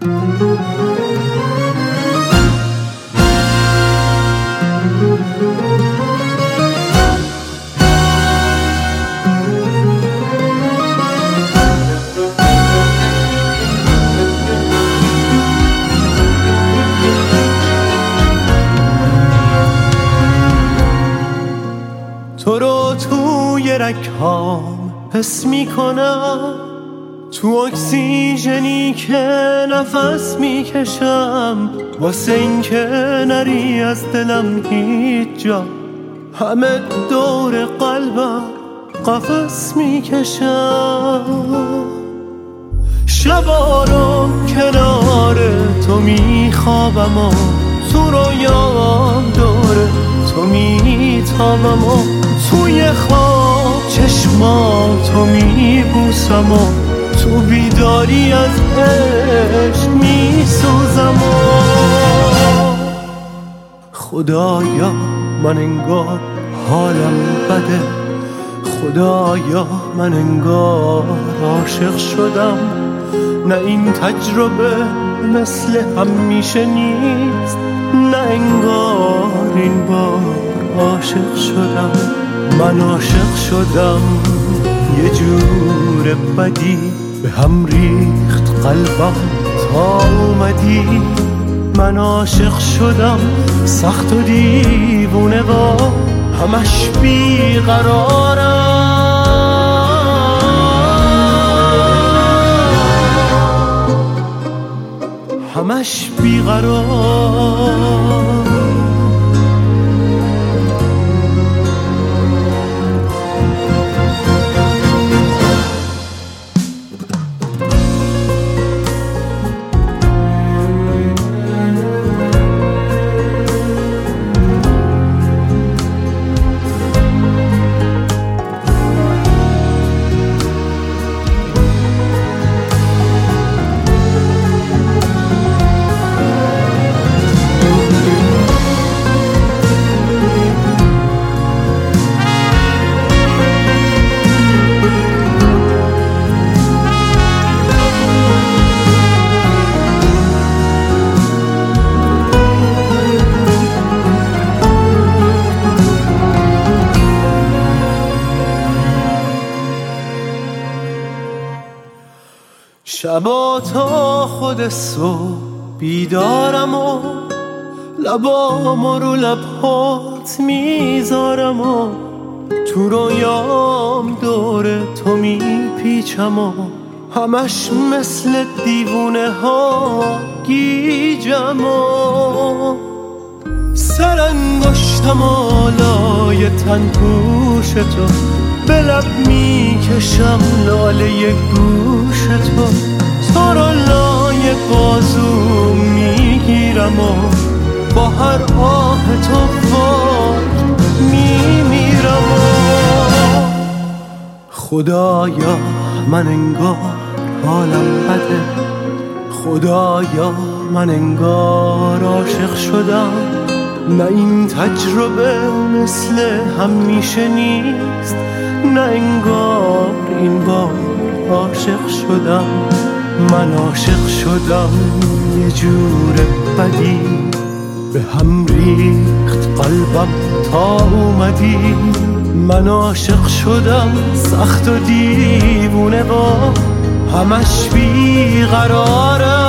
تو رو توی رگ‌هام حس میکنم، تو اکسیژنی که نفس میکشم، واسه این که نری از دلم هیچ جا، همه دور قلبم قفس میکشم. شبا رو کنار تو میخوابم و تو رویام دوره تو میتابم و توی خواب چشماتو میبوسم و تو بیداری از عشق میسوزم و خدایا من انگار حالم بده، خدایا من انگار عاشق شدم، نه این تجربه مثل همیشه نیست، نه انگار این بار عاشق شدم. من عاشق شدم، یه جور بدی به هم ریخت قلبم تا اومدی. من عاشق شدم سخت و دیوونه با همش بیقرارم، همش بیقرار. شبا تا خود صبح بیدارم و لبامو رو لبهات میذارم و تو رویام دور تو میپیچم و همش مثل دیوونه ها گیجم و سرانگشتم آلای تن پوش تو، به لب میکشم لاله گوش تو، تو رو لای بازو میگیرم و با هر آه تو فاک میمیرم و خدایا من انگار حالم بده، خدایا من انگار عاشق شدم، نه این تجربه مثل همیشه نیست، نه انگار این بار عاشق شدم. من عاشق شدم، یه جور بدی به هم ریخت قلبم تا اومدی. من عاشق شدم سخت و دیوونه با همش بیقرارم.